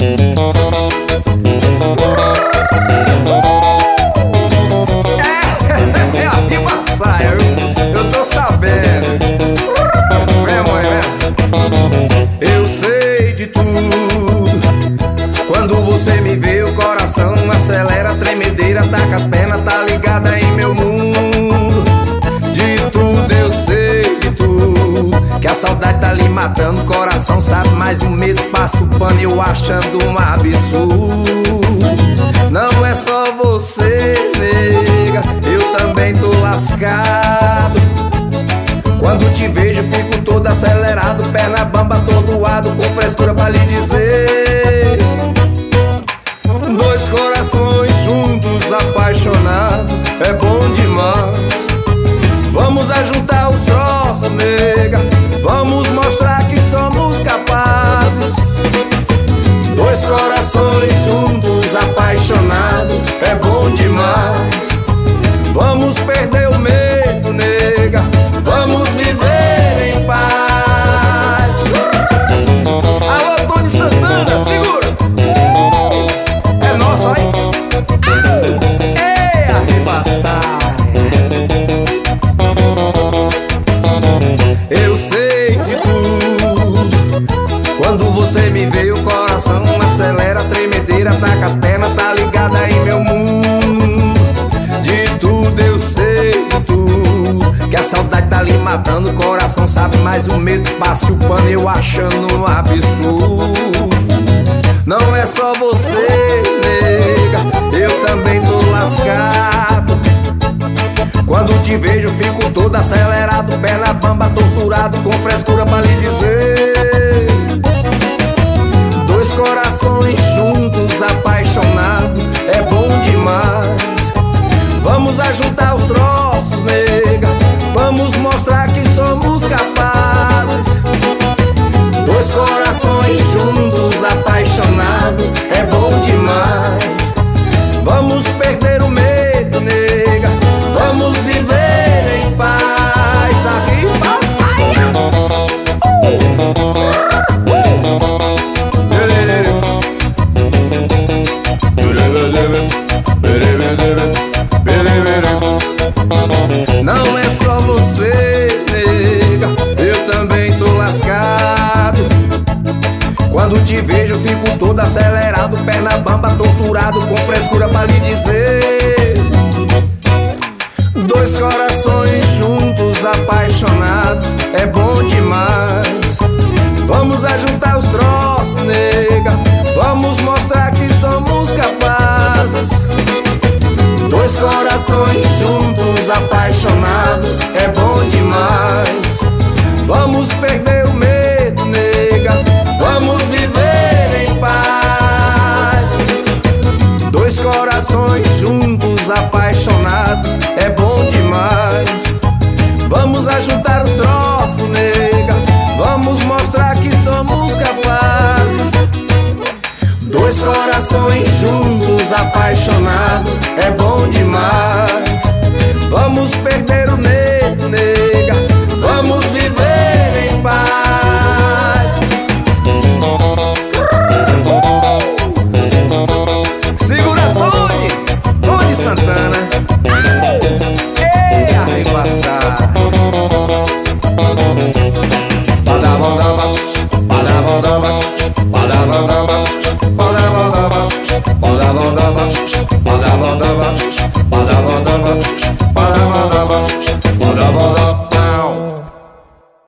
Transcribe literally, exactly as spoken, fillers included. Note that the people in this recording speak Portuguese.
É, é a pipa saia, eu, eu tô sabendo. Vem, mãe, vem. Eu sei de tudo. Quando você me vê, o coração acelera, a tremedeira, taca as pernas, tá ligada em meu mundo. De tudo eu sei, de tudo, que a saudade tá lhe matando, o coração sabe, mas o medo passa o pano, eu achando um absurdo. Não é só você, nega, eu também tô lascado. Quando te vejo fico todo acelerado, perna bamba, atordoado, com frescura pra lhe dizer. Dois corações juntos, apaixonados, é bom demais. Vamos ajuntar os troços, nega, vamos mostrar que somos capazes. Dois corações juntos, apaixonados, é bom demais. Vamos perder o medo, nega, vamos viver em paz. Alô, Tony Santana, segura! É nosso, hein? Ei, arrebaçar. Eu sei de tudo. Quando você me vê, o coração acelera, a tremedeira, taca as pernas, tá ligada em meu mundo. De tudo eu sei de tudo, que a saudade tá lhe matando, o coração sabe, mas o medo passa o pano, eu achando um absurdo. Não é só você, nega, eu também tô lascado. Quando te vejo fico todo acelerado, perna bamba, torturado, com frescura pra lhe dizer. Dois corações juntos, apaixonados, é bom demais. Vamos ajuntar os troços, nega, vamos mostrar que somos capazes. Dois corações juntos, apaixonados, é bom demais. Vamos perder o medo, nega, vamos viver em paz. Arriba, saia! Não é só você, nega, eu também tô lascado. Quando te vejo fico todo acelerado, perna bamba, torturado, com frescura pra lhe dizer. Dois corações juntos, apaixonados, é bom demais. Vamos ajuntar os troços, nega, vamos mostrar que somos capazes. Dois corações juntos, apaixonados, é bom demais. Vamos perder o medo, nega, vamos viver em paz. Dois corações juntos, apaixonados, é bom demais. Vamos ajuntar os troços, nega, vamos mostrar que somos capazes. Dois corações juntos, apaixonados, é bom demais. Vamos perder o medo, nega, vamos viver em paz. Segura, Tony, Tony Santana. Ei, arrebaçar. Badabadaba, badabadaba, badabadaba, badabadaba, badabadaba, badabadaba, badabadaba, badabadaba, badabadaba.